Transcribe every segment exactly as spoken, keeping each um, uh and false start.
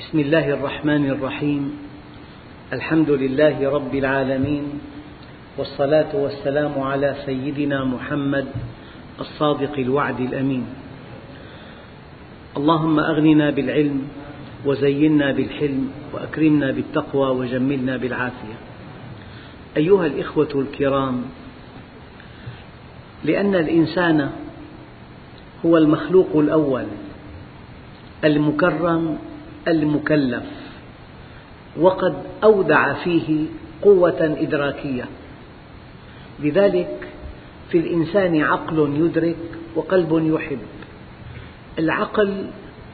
بسم الله الرحمن الرحيم. الحمد لله رب العالمين، والصلاة والسلام على سيدنا محمد الصادق الوعد الأمين. اللهم أغننا بالعلم وزينا بالحلم وأكرمنا بالتقوى وجملنا بالعافية. أيها الإخوة الكرام، لأن الإنسان هو المخلوق الأول المكرم المكلف، وقد أودع فيه قوة إدراكية، لذلك في الإنسان عقل يدرك وقلب يحب. العقل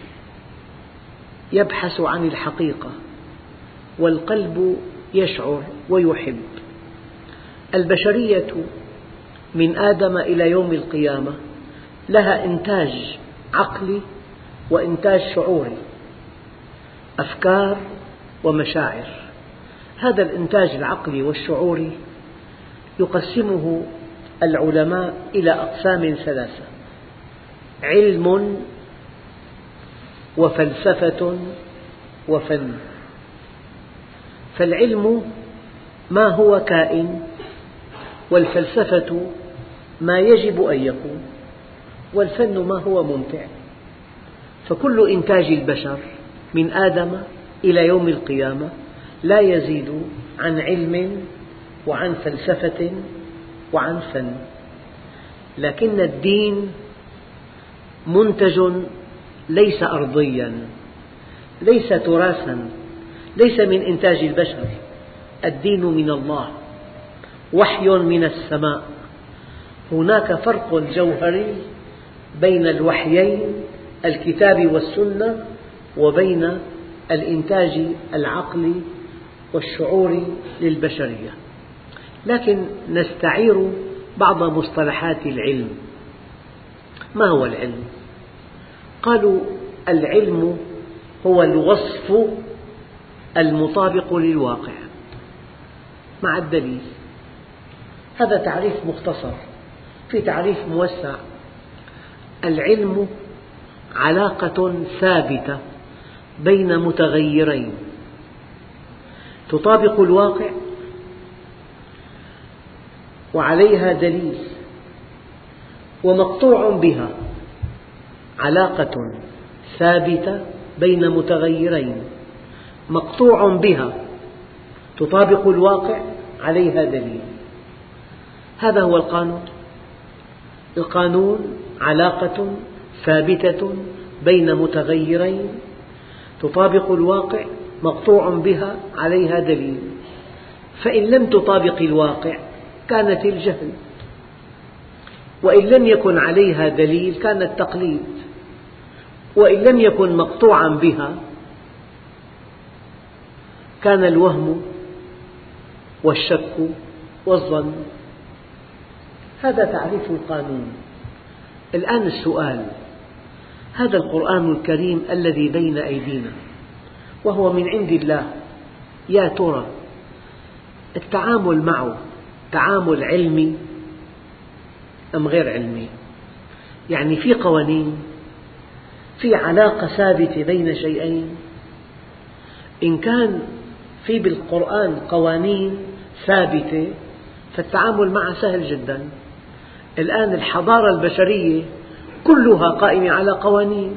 يبحث عن الحقيقة، والقلب يشعر ويحب. البشرية من آدم إلى يوم القيامة لها إنتاج عقلي وإنتاج شعوري، أفكار ومشاعر. هذا الإنتاج العقلي والشعوري يقسمه العلماء إلى أقسام ثلاثة: علم وفلسفة وفن. فالعلم ما هو كائن، والفلسفة ما يجب أن يكون، والفن ما هو ممتع. فكل إنتاج البشر من آدم إلى يوم القيامة لا يزيد عن علم وعن فلسفة وعن فن. لكن الدين منتج ليس أرضياً، ليس تراثاً، ليس من إنتاج البشر. الدين من الله، وحي من السماء. هناك فرق جوهري بين الوحيين الكتاب والسنة وبين الإنتاج العقلي والشعوري للبشرية. لكن نستعير بعض مصطلحات العلم. ما هو العلم؟ قالوا: العلم هو الوصف المطابق للواقع مع الدليل. هذا تعريف مختصر. في تعريف موسع: العلم علاقة ثابتة بين متغيرين تطابق الواقع وعليها دليل ومقطوع بها. علاقة ثابتة بين متغيرين مقطوع بها تطابق الواقع عليها دليل. هذا هو القانون. القانون علاقة ثابتة بين متغيرين تطابق الواقع مقطوع بها عليها دليل. فإن لم تطابق الواقع كانت الجهل، وإن لم يكن عليها دليل كان التقليد، وإن لم يكن مقطوعا بها كان الوهم والشك والظن. هذا تعريف القانون. الآن السؤال: هذا القرآن الكريم الذي بين أيدينا وهو من عند الله، يا ترى التعامل معه تعامل علمي أم غير علمي؟ يعني في قوانين، في علاقة ثابتة بين شيئين. إن كان في بالقرآن قوانين ثابتة فالتعامل معها سهل جدا. الآن الحضارة البشرية كلها قائمة على قوانين،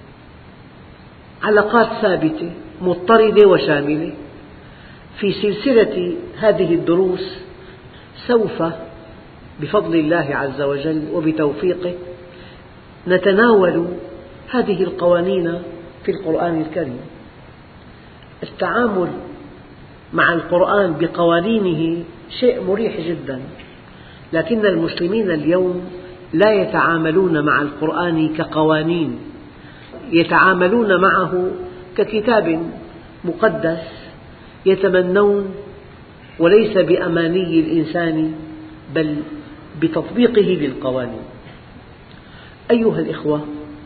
علاقات ثابتة مضطردة وشاملة. في سلسلة هذه الدروس سوف بفضل الله عز وجل وبتوفيقه نتناول هذه القوانين في القرآن الكريم. التعامل مع القرآن بقوانينه شيء مريح جدا، لكن المسلمين اليوم لا يتعاملون مع القرآن كقوانين، يتعاملون معه ككتاب مقدس يتمنون، وليس بأماني الإنسان بل بتطبيقه للقوانين. أيها الإخوة،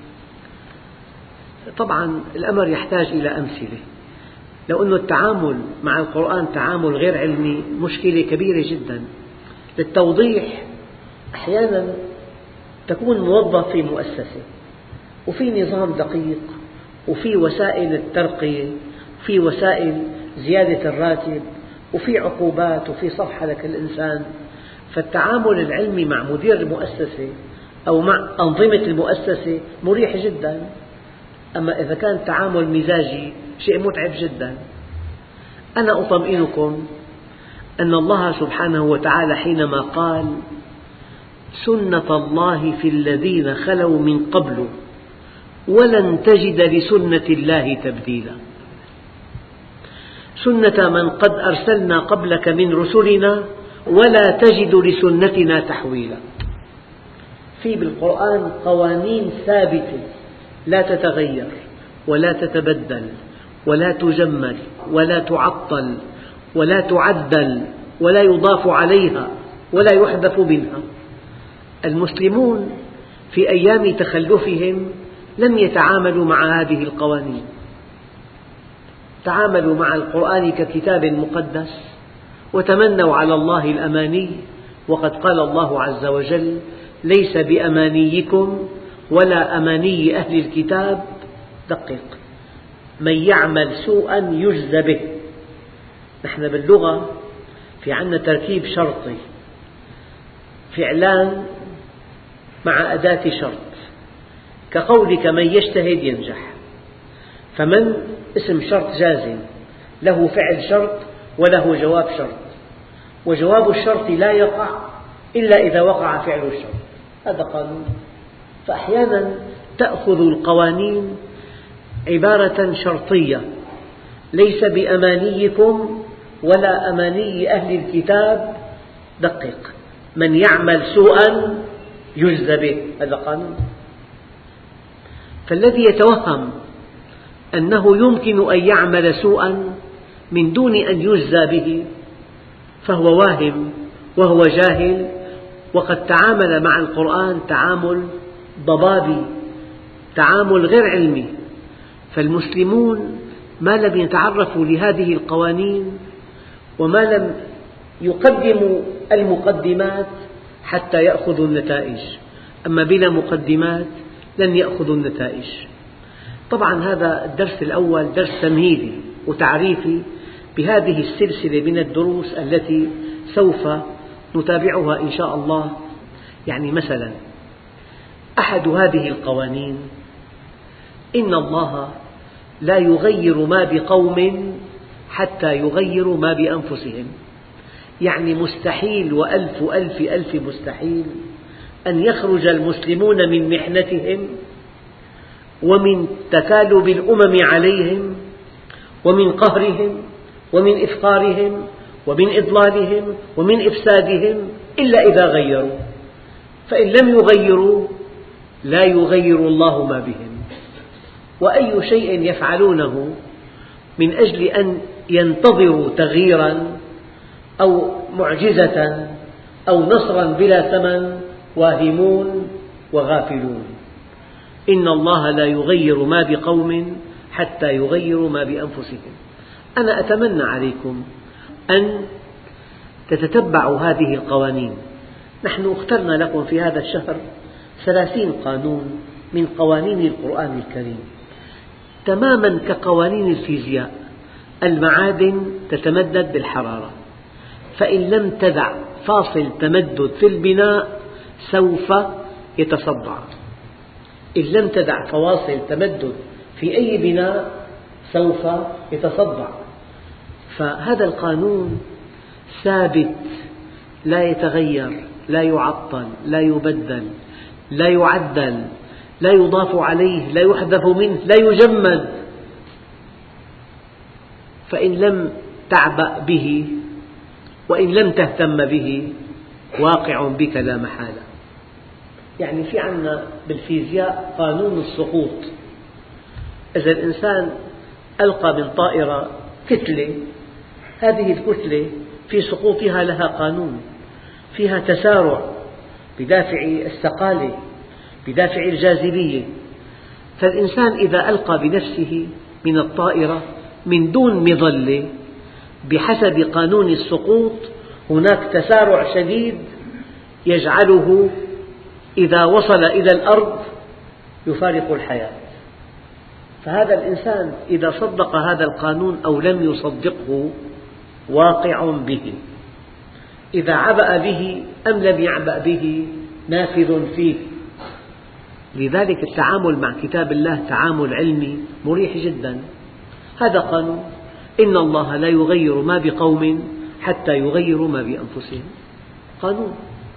طبعا الأمر يحتاج إلى أمثلة. لو أن التعامل مع القرآن تعامل غير علمي مشكلة كبيرة جدا. للتوضيح: أحيانا تكون موظف في مؤسسة وفي نظام دقيق وفي وسائل الترقية، وفي وسائل زيادة الراتب، وفي عقوبات، وفي صفحة لك الإنسان. فالتعامل العلمي مع مدير المؤسسة أو مع أنظمة المؤسسة مريح جدا، أما إذا كان تعامل مزاجي شيء متعب جدا. أنا أطمئنكم أن الله سبحانه وتعالى حينما قال سنة الله في الذين خلوا من قبل ولن تجد لسنة الله تبديلا، سنة من قد أرسلنا قبلك من رسلنا ولا تجد لسنتنا تحويلا. في بالقرآن قوانين ثابتة لا تتغير ولا تتبدل ولا تجمل ولا تعطل ولا تعدل ولا يضاف عليها ولا يحذف منها. المسلمون في أيام تخلفهم لم يتعاملوا مع هذه القوانين، تعاملوا مع القرآن ككتاب مقدس وتمنوا على الله الأماني، وقد قال الله عز وجل ليس بأمانيكم ولا أماني أهل الكتاب، دقق، من يعمل سوءا يجز به. نحن باللغة في عندنا تركيب شرطي، فعلان مع أداة شرط، كقولك من يجتهد ينجح، فمن اسم شرط جازم له فعل شرط وله جواب شرط، وجواب الشرط لا يقع إلا إذا وقع فعل الشرط، هذا قانون. فأحيانا تأخذ القوانين عبارة شرطية، ليس بأمانيكم ولا أماني أهل الكتاب، دقق، من يعمل سوءا يجزى به، هذا قانون. فالذي يتوهم أنه يمكن أن يعمل سوءا من دون أن يجزى به فهو واهم وهو جاهل، وقد تعامل مع القرآن تعامل ضبابي، تعامل غير علمي. فالمسلمون ما لم يتعرفوا لهذه القوانين وما لم يقدموا المقدمات حتى يأخذوا النتائج، أما بلا مقدمات لن يأخذوا النتائج. طبعا هذا الدرس الأول درس تمهيدي وتعريفي بهذه السلسلة من الدروس التي سوف نتابعها إن شاء الله. يعني مثلا أحد هذه القوانين إن الله لا يغير ما بقوم حتى يغيروا ما بأنفسهم. يعني مستحيل وألف ألف ألف مستحيل أن يخرج المسلمون من محنتهم ومن تكالب الأمم عليهم ومن قهرهم ومن إفقارهم ومن إضلالهم ومن إفسادهم إلا إذا غيروا، فإن لم يغيروا لا يغير الله ما بهم. وأي شيء يفعلونه من أجل أن ينتظروا تغييرا أو معجزة أو نصرا بلا ثمن واهمون وغافلون. إن الله لا يغير ما بقوم حتى يغيروا ما بأنفسهم. أنا أتمنى عليكم أن تتتبعوا هذه القوانين. نحن اخترنا لكم في هذا الشهر ثلاثين قانون من قوانين القرآن الكريم، تماما كقوانين الفيزياء. المعادن تتمدد بالحرارة، فإن لم تدع فاصل تمدد في البناء سوف يتصدع. إن لم تدع فواصل تمدد في أي بناء سوف يتصدع. فهذا القانون ثابت لا يتغير، لا يعطل، لا يبدل، لا يعدل، لا يضاف عليه، لا يحذف منه، لا يجمد. فإن لم تعبأ به وإن لم تهتم به واقع بك لا محالة. يعني في عندنا بالفيزياء قانون السقوط. إذا الإنسان ألقى من طائرة كتلة، هذه الكتلة في سقوطها لها قانون، فيها تسارع بدافع الثقالة بدافع الجاذبية. فالإنسان إذا ألقى بنفسه من الطائرة من دون مظلة بحسب قانون السقوط هناك تسارع شديد يجعله إذا وصل إلى الأرض يفارق الحياة. فهذا الإنسان إذا صدق هذا القانون أو لم يصدقه واقع به، إذا عبأ به أم لم يعبأ به نافذ فيه. لذلك التعامل مع كتاب الله تعامل علمي مريح جدا. هذا قانون، إن الله لا يغير ما بقوم حتى يغيروا ما بأنفسهم، قانون.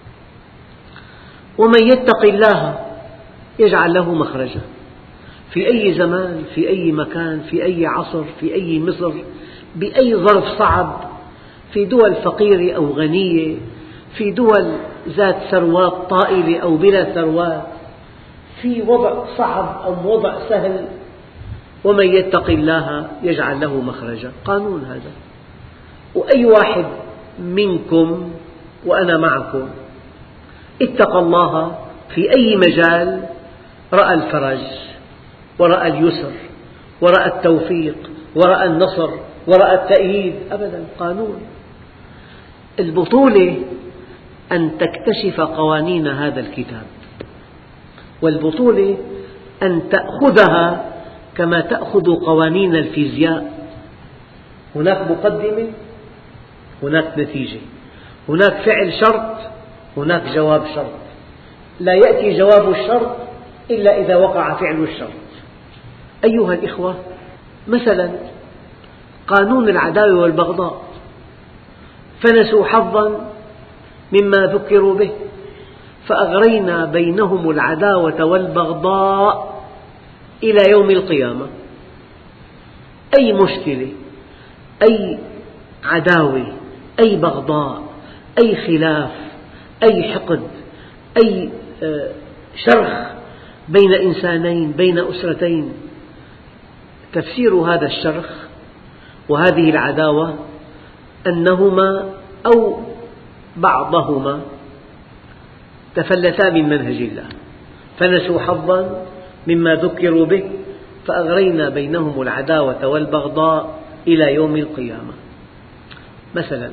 ومن يتق الله يجعل له مخرجا، في أي زمان، في أي مكان، في أي عصر، في أي مصر، بأي ظرف صعب، في دول فقيرة أو غنية، في دول ذات ثروات طائلة أو بلا ثروات، في وضع صعب أو وضع سهل، ومن يتق الله يجعل له مخرجا، قانون هذا. وأي واحد منكم وأنا معكم اتقى الله في أي مجال رأى الفرج ورأى اليسر ورأى التوفيق ورأى النصر ورأى التأييد، أبدا قانون. البطولة أن تكتشف قوانين هذا الكتاب، والبطولة أن تأخذها كما تأخذ قوانين الفيزياء. هناك مقدمة، هناك نتيجة، هناك فعل شرط، هناك جواب شرط، لا يأتي جواب الشرط إلا إذا وقع فعل الشرط. أيها الإخوة، مثلا قانون العداوة والبغضاء، فنسوا حظا مما ذكروا به فأغرينا بينهم العداوة والبغضاء إلى يوم القيامة. أي مشكلة، أي عداوة، أي بغضاء، أي خلاف، أي حقد، أي شرخ بين إنسانين، بين أسرتين، تفسير هذا الشرخ وهذه العداوة أنهما أو بعضهما تفلتا من منهج الله، فنسوا حظا مما ذكروا به فأغرينا بينهم العداوة والبغضاء إلى يوم القيامة. مثلا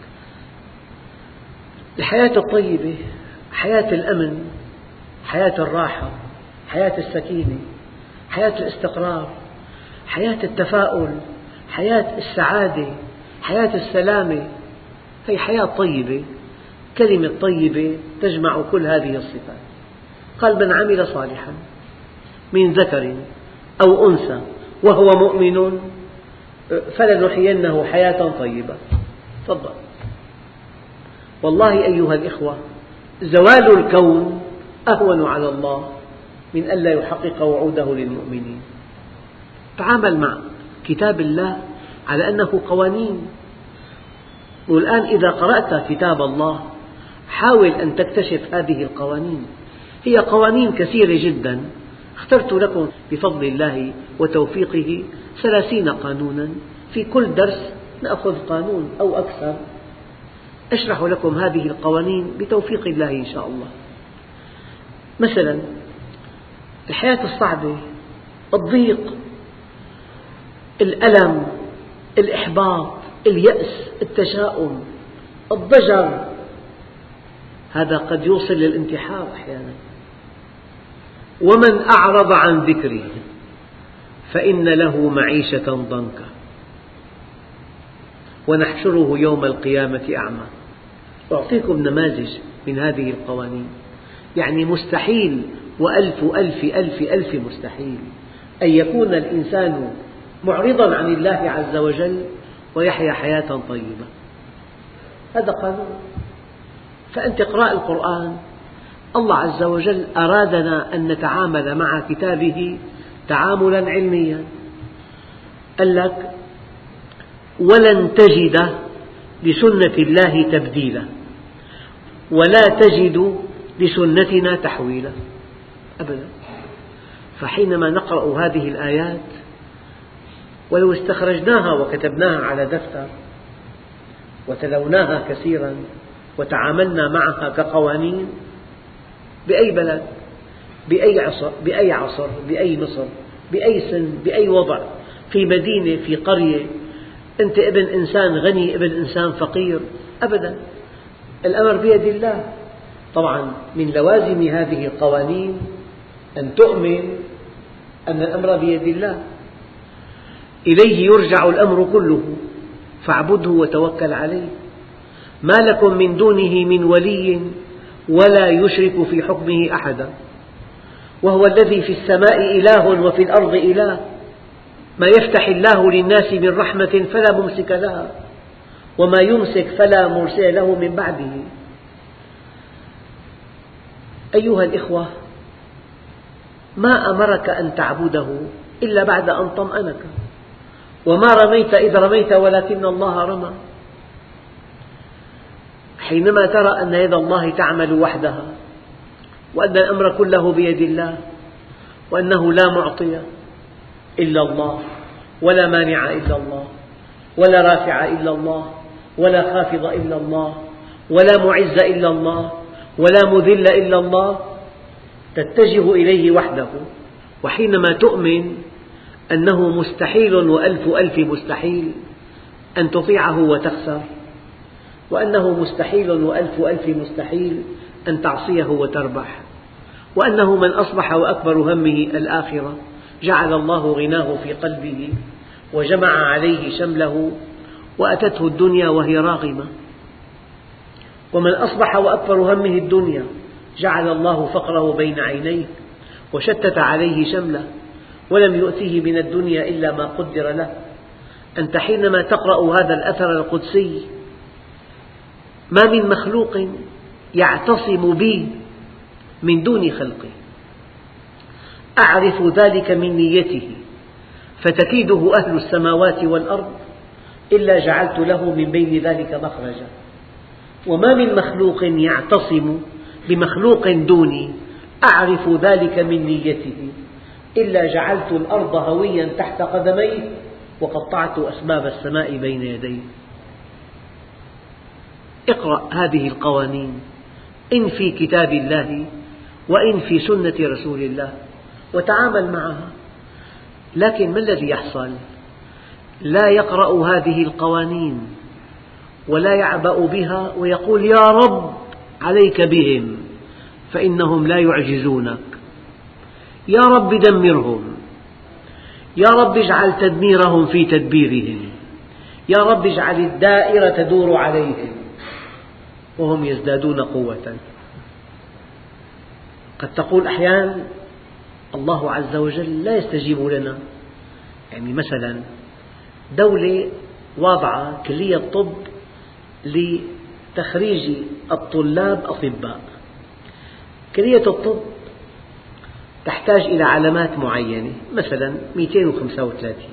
الحياة الطيبة، حياة الأمن، حياة الراحة، حياة السكينة، حياة الاستقرار، حياة التفاؤل، حياة السعادة، حياة السلامة، هي حياة طيبة. كلمة طيبة تجمع كل هذه الصفات. قال من عمل صالحا من ذكر أو أنثى وهو مؤمن فلنحيينه حياة طيبة. تفضل. والله أيها الإخوة، زوال الكون أهون على الله من ألا يحقق وعوده للمؤمنين. تعامل مع كتاب الله على أنه قوانين. والآن إذا قرأت كتاب الله حاول أن تكتشف هذه القوانين. هي قوانين كثيرة جدا، اخترت لكم بفضل الله وتوفيقه ثلاثين قانونا، في كل درس نأخذ قانون أو أكثر، أشرح لكم هذه القوانين بتوفيق الله إن شاء الله. مثلا الحياة الصعبة، الضيق، الألم، الإحباط، اليأس، التشاؤم، الضجر، هذا قد يوصل للانتحار أحيانا. ومن أعرض عن ذكري فإن له معيشة ضنكا ونحشره يوم القيامة أعمى. أعطيكم نماذج من هذه القوانين. يعني مستحيل وألف ألف ألف ألف مستحيل أن يكون الإنسان معرضا عن الله عز وجل ويحيا حياة طيبة. هذا قانون. فأنت اقرأ القرآن، الله عز وجل أرادنا أن نتعامل مع كتابه تعاملا علميا. قال لك ولن تجد لسنة الله تبديلا ولا تجد لسنتنا تحويلا أبدا. فحينما نقرأ هذه الآيات ولو استخرجناها وكتبناها على دفتر وتلوناها كثيرا وتعاملنا معها كقوانين، بأي بلد، بأي عصر، بأي عصر، بأي مصر، بأي سن، بأي وضع، في مدينة، في قرية، أنت ابن إنسان غني، ابن إنسان فقير، أبدا الأمر بيد الله. طبعا من لوازم هذه القوانين أن تؤمن أن الأمر بيد الله، إليه يرجع الأمر كله فاعبده وتوكل عليه. ما لكم من دونه من ولي ولا يشرك في حكمه أحدا، وهو الذي في السماء إله وفي الأرض إله. ما يفتح الله للناس من رحمة فلا ممسك لها، وما يمسك فلا مرسل له من بعده. أيها الإخوة، ما أمرك أن تعبده إلا بعد أن طمأنك، وما رميت إذ رميت ولكن الله رمى. حينما ترى أن يد الله تعمل وحدها، وأن الأمر كله بيد الله، وأنه لا معطي إلا الله، ولا مانع إلا الله، ولا رافع إلا الله، ولا خافض إلا الله، ولا معز إلا الله، ولا مذل إلا الله، تتجه إليه وحده. وحينما تؤمن أنه مستحيل وألف ألف مستحيل أن تطيعه وتخسر، وأنه مستحيل وألف ألف مستحيل أن تعصيه وتربح، وأنه من أصبح وأكبر همه الآخرة جعل الله غناه في قلبه وجمع عليه شمله وأتته الدنيا وهي راغمة، ومن أصبح وأكبر همه الدنيا جعل الله فقره بين عينيه وشتت عليه شمله ولم يؤته من الدنيا إلا ما قدر له. أنت حينما تقرأ هذا الأثر القدسي: ما من مخلوق يعتصم بي من دون خلقه أعرف ذلك من نيته فتكيده أهل السماوات والأرض إلا جعلت له من بين ذلك مخرجا. وما من مخلوق يعتصم بمخلوق دوني أعرف ذلك من نيته إلا جعلت الأرض هويا تحت قدميه وقطعت أسباب السماء بين يديه. اقرأ هذه القوانين إن في كتاب الله وإن في سنة رسول الله وتعامل معها. لكن ما الذي يحصل؟ لا يقرأ هذه القوانين ولا يعبأ بها ويقول: يا رب عليك بهم فإنهم لا يعجزونك، يا رب دمرهم، يا رب اجعل تدميرهم في تدبيرهم، يا رب اجعل الدائرة تدور عليهم وهم يزدادون قوة. قد تقول أحيانا: الله عز وجل لا يستجيب لنا. يعني مثلا دولة واضعة كلية طب لتخريج الطلاب أطباء. كلية الطب تحتاج إلى علامات معينة، مثلا مئتين وخمسة وثلاثين،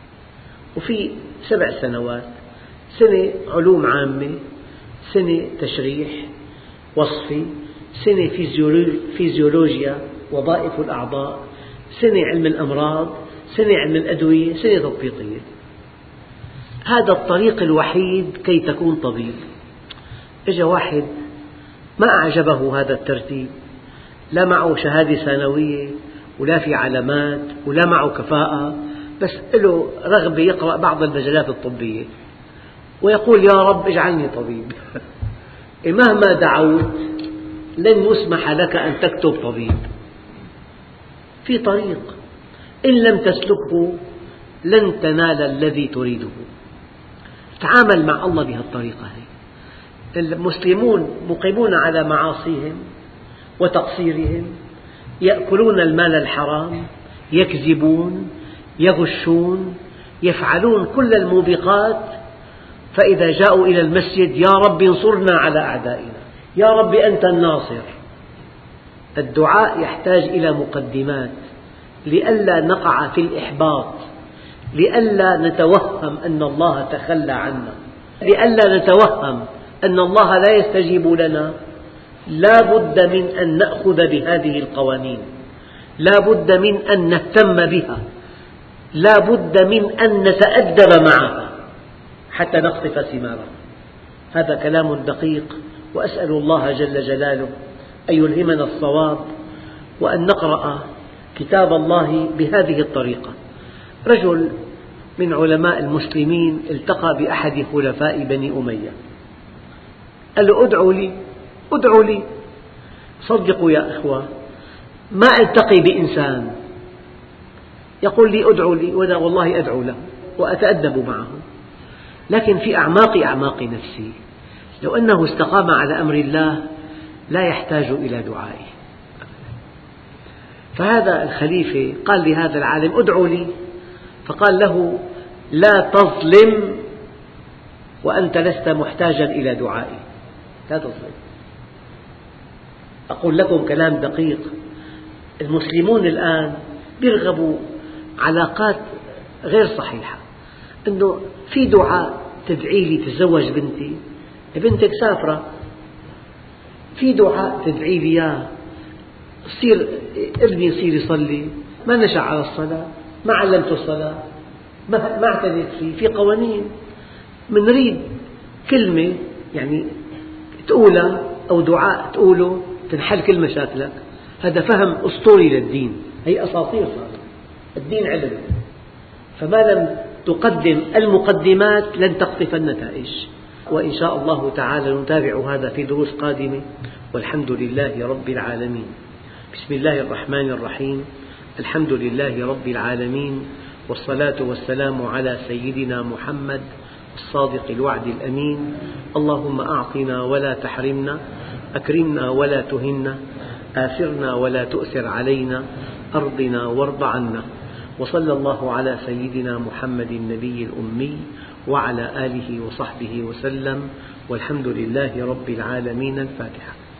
وفي سبع سنوات: سنة علوم عامة، سنة تشريح وصفي، سنة فيزيولوجيا وظائف الأعضاء، سنة علم الأمراض، سنة علم الأدوية، سنة تطبيقية. هذا الطريق الوحيد كي تكون طبيب. إجا واحد ما أعجبه هذا الترتيب، لا معه شهادة ثانوية ولا في علامات ولا معه كفاءة، بس له رغبة يقرأ بعض المجلات الطبية ويقول: يا رب اجعلني طبيب. مهما دعوت لن يسمح لك أن تكتب طبيب. في طريق إن لم تسلكه لن تنال الذي تريده. تعامل مع الله بهالطريقة هي. المسلمون مقيمون على معاصيهم وتقصيرهم، يأكلون المال الحرام، يكذبون، يغشون، يفعلون كل الموبقات، فإذا جاءوا إلى المسجد: يا رب انصرنا على أعدائنا، يا رب أنت الناصر. الدعاء يحتاج إلى مقدمات لئلا نقع في الإحباط، لئلا نتوهم أن الله تخلى عنا، لئلا نتوهم أن الله لا يستجيب لنا. لا بد من أن نأخذ بهذه القوانين، لا بد من أن نهتم بها، لا بد من أن نتأدب معها حتى نقطف ثمارها. هذا كلام دقيق، وأسأل الله جل جلاله أن يلهمنا الصواب وأن نقرأ كتاب الله بهذه الطريقة. رجل من علماء المسلمين التقى بأحد خلفاء بني أمية، قال له: ادعوا لي ادعوا لي. صدقوا يا أخوة، ما ألتقي بإنسان يقول لي ادعوا لي وأنا والله أدعو له وأتأدب معه، لكن في أعماق أعماق نفسي لو أنه استقام على أمر الله لا يحتاج إلى دعائي. فهذا الخليفة قال لهذا العالم ادعوا لي، فقال له لا تظلم وأنت لست محتاجا إلى دعائي، لا تظلم. أقول لكم كلام دقيق، المسلمون الآن يرغبوا علاقات غير صحيحة، أنه في دعاء تدعي لي تتزوج بنتي، بنتك سافرة، في دعاء تدعي لي إياه صير ابني يصير يصلي، ما نشأ على الصلاة، ما علمته الصلاة، ما اعتنت فيه، في قوانين، منريد كلمة يعني تقولها أو دعاء تقوله تنحل كل مشاكلك. هذا فهم أسطوري للدين، هي أساطير صار، الدين علم، فما لم تقدم المقدمات لن تقطف النتائج. وإن شاء الله تعالى نتابع هذا في دروس قادمة، والحمد لله رب العالمين. بسم الله الرحمن الرحيم، الحمد لله رب العالمين، والصلاة والسلام على سيدنا محمد الصادق الوعد الأمين. اللهم أعطنا ولا تحرمنا، أكرمنا ولا تهنا، آثرنا ولا تؤثر علينا، أرضنا وارض عنا. وصلى الله على سيدنا محمد النبي الأمي وعلى آله وصحبه وسلم، والحمد لله رب العالمين. الفاتحة.